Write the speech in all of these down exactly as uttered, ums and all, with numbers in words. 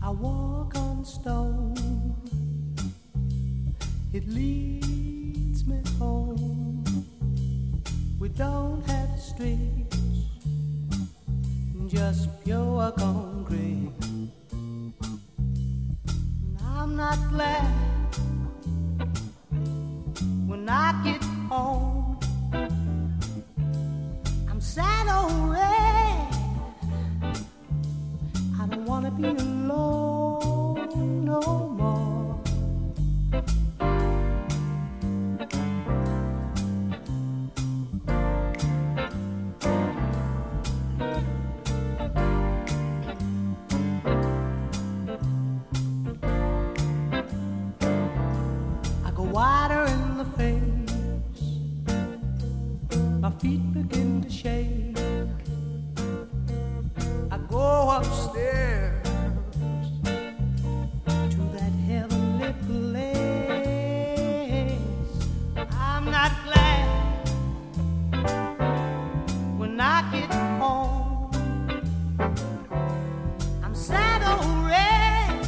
I walk on stone, it leads me home. We don't have streets, just pure concrete. And I'm not glad when I get home. I'm sad already, I don't wanna be alone no more. I go wider in the face, my feet begin to shake. I go upstairs to that heavenly place. I'm not glad when I get home. I'm sad already,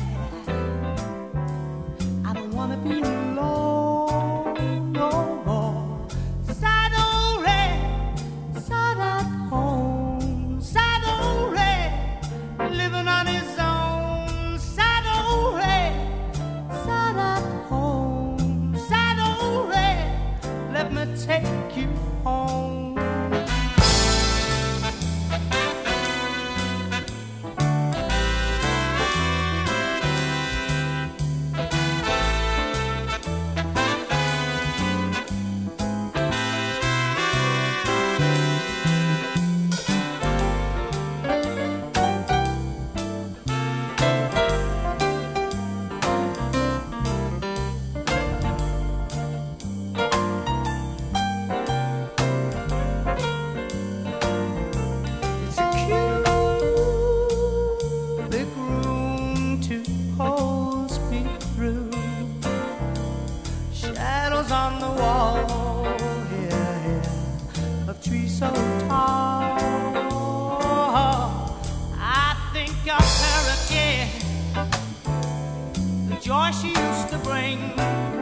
I don't wanna be alone no more. Sad already, sad at home, sad already, living on his own. Sad already, sad at home, sad already, let me take you home. It's a cubic room, two holes peek through, shadows on the wall, here, here, of trees so tall. I think of her again, the joy she used to bring.